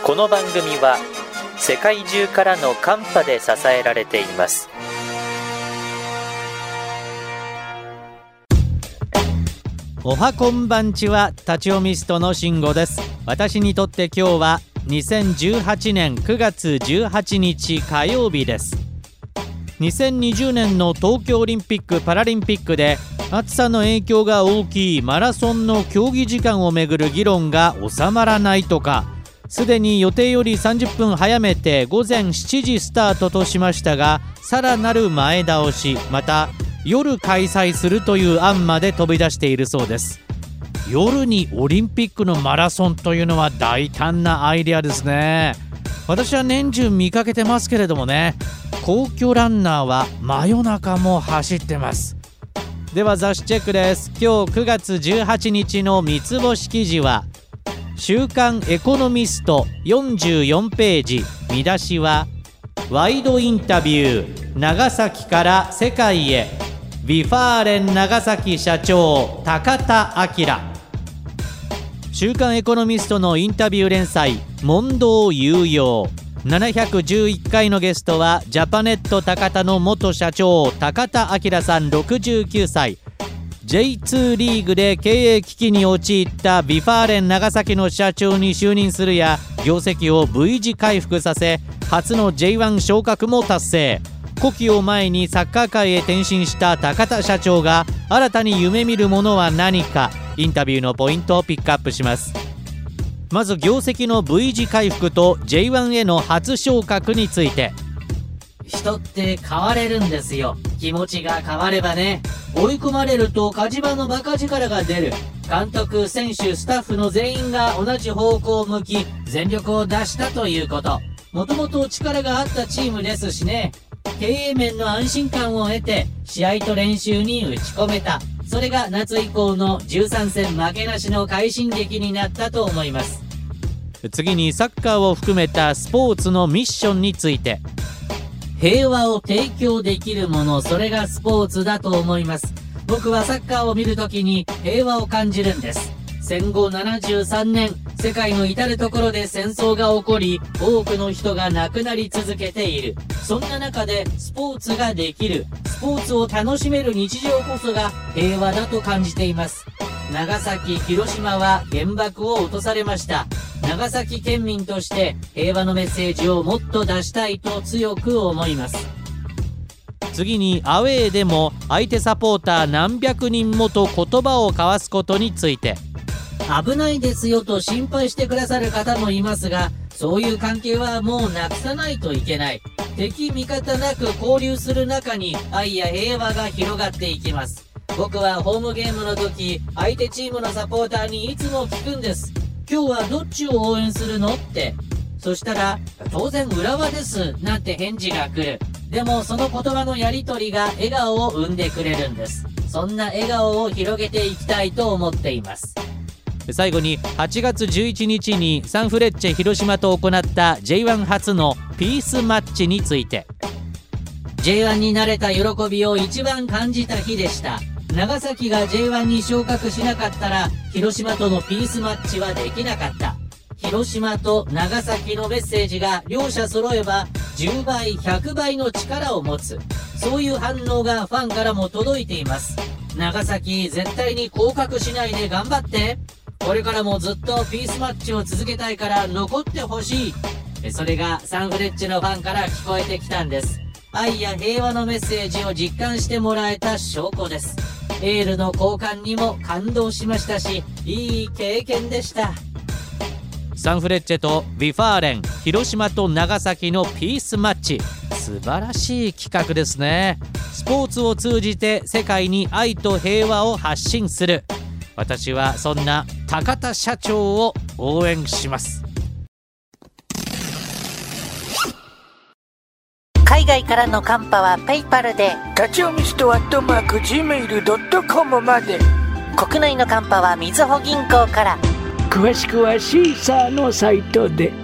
この番組は世界中からのカンパで支えられています。 おはこんばんちは、立ち読みストの慎吾です。私にとって今日は2018年9月18日火曜日です。2020年の東京オリンピック・パラリンピックで暑さの影響が大きいマラソンの競技時間をめぐる議論が収まらないとか、すでに予定より30分早めて午前7時スタートとしましたが、さらなる前倒し、また夜開催するという案まで飛び出しているそうです。夜にオリンピックのマラソンというのは大胆なアイデアですね。私は年中見かけてますけれどもね、皇居ランナーは真夜中も走ってます。では雑誌チェックです。今日9月18日の三つ星記事は週刊エコノミスト44ページ、見出しはワイドインタビュー、長崎から世界へ、ビファーレン長崎社長高田明。週刊エコノミストのインタビュー連載問答有用、711回のゲストはジャパネット高田の元社長高田明さん69歳。 J2 リーグで経営危機に陥ったビファーレン長崎の社長に就任するや、業績を V 字回復させ初の J1 昇格も達成。古希を前にサッカー界へ転身した高田社長が新たに夢見るものは何か、インタビューのポイントをピックアップします。まず業績の V 字回復と J1 への初昇格について。 人って変われるんですよ。気持ちが変わればね。追い込まれると火事場のバカ力が出る。監督、選手、スタッフの全員が同じ方向を向き全力を出したということ。もともと力があったチームですしね。経営面の安心感を得て試合と練習に打ち込めた。それが夏以降の13戦負けなしの快進撃になったと思います。 次にサッカーを含めたスポーツのミッションについて。 平和を提供できるもの、それがスポーツだと思います。僕はサッカーを見るときに平和を感じるんです。戦後73年、世界の至るところで戦争が起こり、多くの人が亡くなり続けている。そんな中でスポーツができる、スポーツを楽しめる日常こそが平和だと感じています。長崎、広島は原爆を落とされました。長崎県民として平和のメッセージをもっと出したいと強く思います。 次にアウェーでも相手サポーター何百人もと言葉を交わすことについて。 危ないですよと心配してくださる方もいますが、そういう関係はもうなくさないといけない。敵味方なく交流する中に愛や平和が広がっていきます。僕はホームゲームの時、相手チームのサポーターにいつも聞くんです。今日はどっちを応援するのって。そしたら、当然浦和ですなんて返事が来る。でもその言葉のやり取りが笑顔を生んでくれるんです。そんな笑顔を広げていきたいと思っています。 最後に8月11日にサンフレッチェ広島と行った J1 初のピースマッチについて。 J1 に慣れた喜びを一番感じた日でした。長崎が J1 に昇格しなかったら広島とのピースマッチはできなかった。広島と長崎のメッセージが両者揃えば10倍100倍の力を持つ。そういう反応がファンからも届いています。長崎絶対に降格しないで頑張って。これからもずっとピースマッチを続けたいから残ってほしい。それがサンフレッチェのファンから聞こえてきたんです。愛や平和のメッセージを実感してもらえた証拠です。エールの交換にも感動しましたし、いい経験でした。 サンフレッチェとビファーレン、広島と長崎のピースマッチ、素晴らしい企画ですね。スポーツを通じて世界に愛と平和を発信する。私はそんな高田社長を応援します。 海外からのカンパはペイパルで、 立ち読みスト@gmail.com まで。 国内のカンパはみずほ銀行から。 詳しくはシーサーのサイトで。